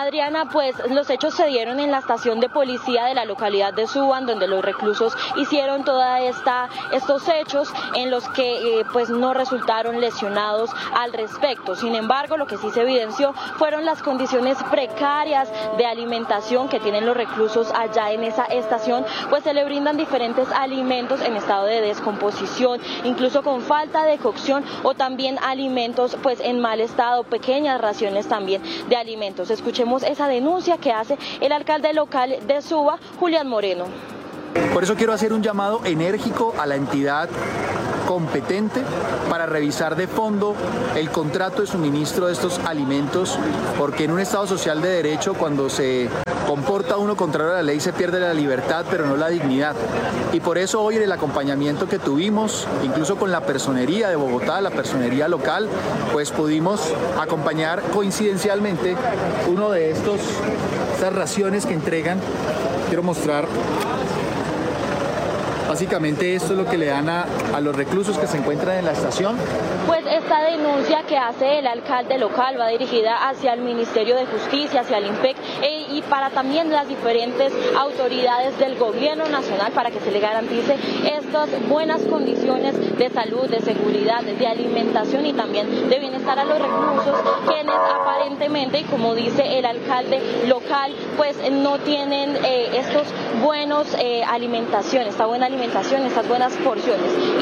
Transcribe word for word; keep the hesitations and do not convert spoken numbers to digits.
Adriana, pues los hechos se dieron en la estación de policía de la localidad de Suba, donde los reclusos hicieron toda esta estos hechos en los que eh, pues no resultaron lesionados al respecto. Sin embargo, lo que sí se evidenció fueron las condiciones precarias de alimentación que tienen los reclusos allá en esa estación, pues se le brindan diferentes alimentos en estado de descomposición, incluso con falta de cocción, o también alimentos pues en mal estado, pequeñas raciones también de alimentos. Escuchemos esa denuncia que hace el alcalde local de Suba, Julián Moreno. Por eso quiero hacer un llamado enérgico a la entidad competente para revisar de fondo el contrato de suministro de estos alimentos, porque en un Estado social de derecho, cuando se comporta uno contrario a la ley, se pierde la libertad, pero no la dignidad. Y por eso hoy en el acompañamiento que tuvimos, incluso con la personería de Bogotá, la personería local, pues pudimos acompañar coincidencialmente uno de estos, estas raciones que entregan. Quiero mostrar. Básicamente esto es lo que le dan a, a los reclusos que se encuentran en la estación. Pues esta denuncia que hace el alcalde local va dirigida hacia el Ministerio de Justicia, hacia el INPEC e, y para también las diferentes autoridades del gobierno nacional para que se le garantice estas buenas condiciones de salud, de seguridad, de alimentación y también de bienestar a los reclusos, quienes aparentemente, como dice el alcalde local, pues no tienen eh, estos buenos eh, alimentación, esta buena alimentación, estas buenas porciones.